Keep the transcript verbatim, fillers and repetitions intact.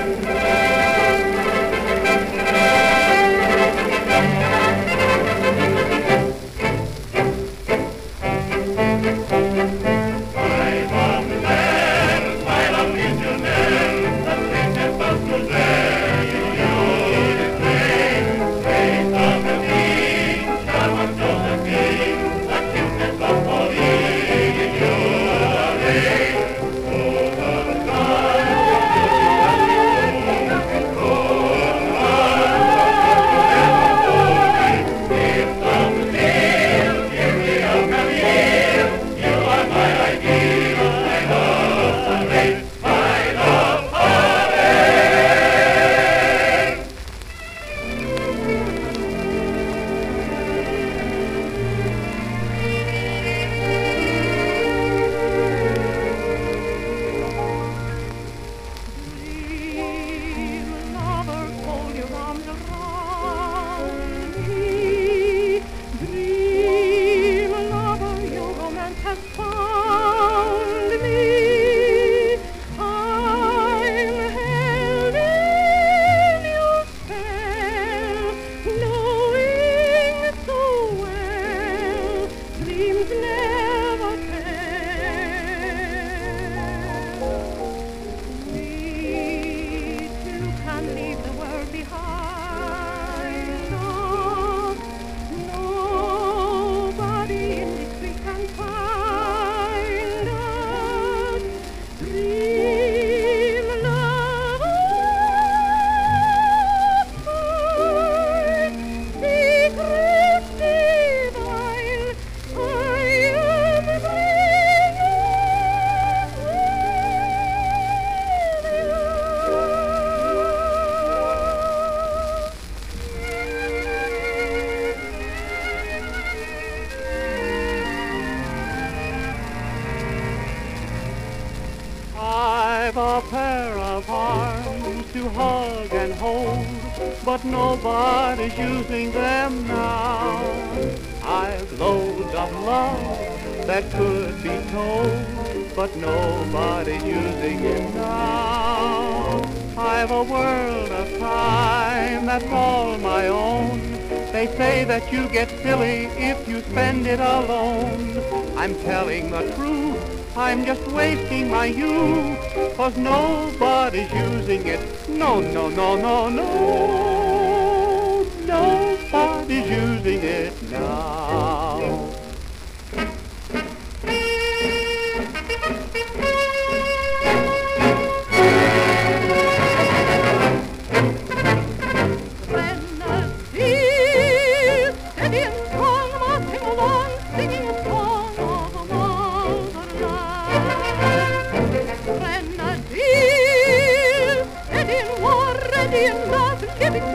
I've a pair of arms to hug and hold, but nobody's using them now. I've loads of love that could be told, but nobody's using it now. I've a world of time that's all my own. They say that you get silly if you spend it alone. I'm telling the truth, I'm just wasting my youth, 'cause nobody's using it. No, no, no, no, no. Nobody's using it now. Grenadier, steady and strong, marching along, singing a song of a motherland. Grenadier, steady in war, ready in love, giving